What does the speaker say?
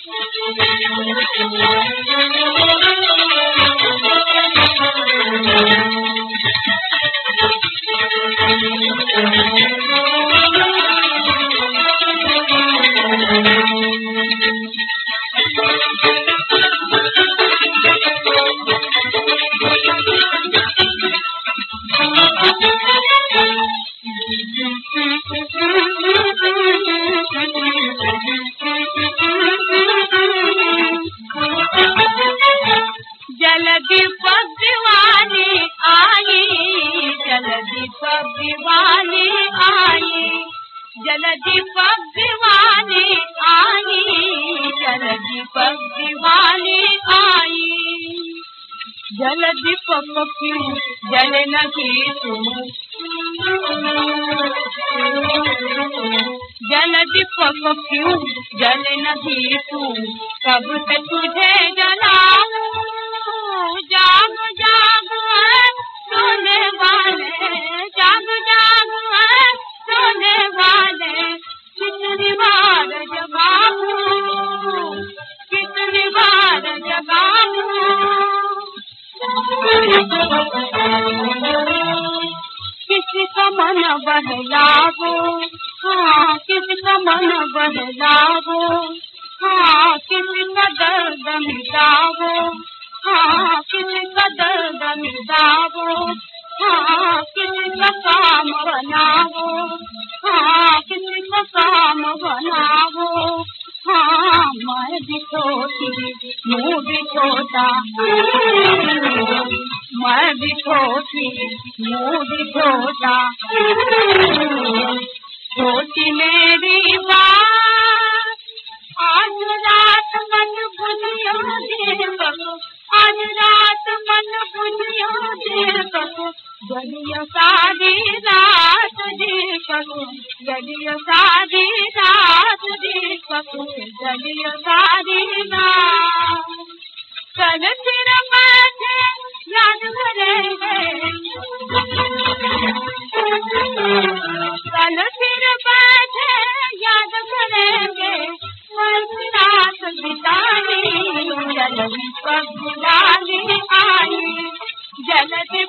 दीपक दीवानी आई, जल दीपक दीवानी आई, जल दीपक दीवानी आई, जल दीपक दीवानी आई। जल दीपक क्यों जले नहीं तुम, जल दीपक क्यों जले नहीं तू, कब से तुझे जलाऊं। जाग जाग सोने वाले, जाग जाग सोने वाले, कितनी बार जगाऊं, कितनी बार जगाऊं। किसी का मन बहलावो, हाँ किसी का मन बहलावो, हाँ किसी का दर्द मिटावो, हाँ किसी का दर्द मिटावो, हाँ किसी का काम बनावो, हाँ किसी का काम बनावो। हाँ मैं भी छोटी मुँह भी छोटा, मैं भी छोटी मुँह भी छोटा, छोटी मेरी बात। आज रात मन बुझियो दीपक, आज रात मन बुझियो दीपक, जलियो सारी रात दीपक, जलियो सारी रात दीपक, जलियो सारी रात। कल फिर बैठे याद करेंगे, कल फिर बैठे याद करेंगे, रात बितानी, जल दीपक बुलाने आई, जल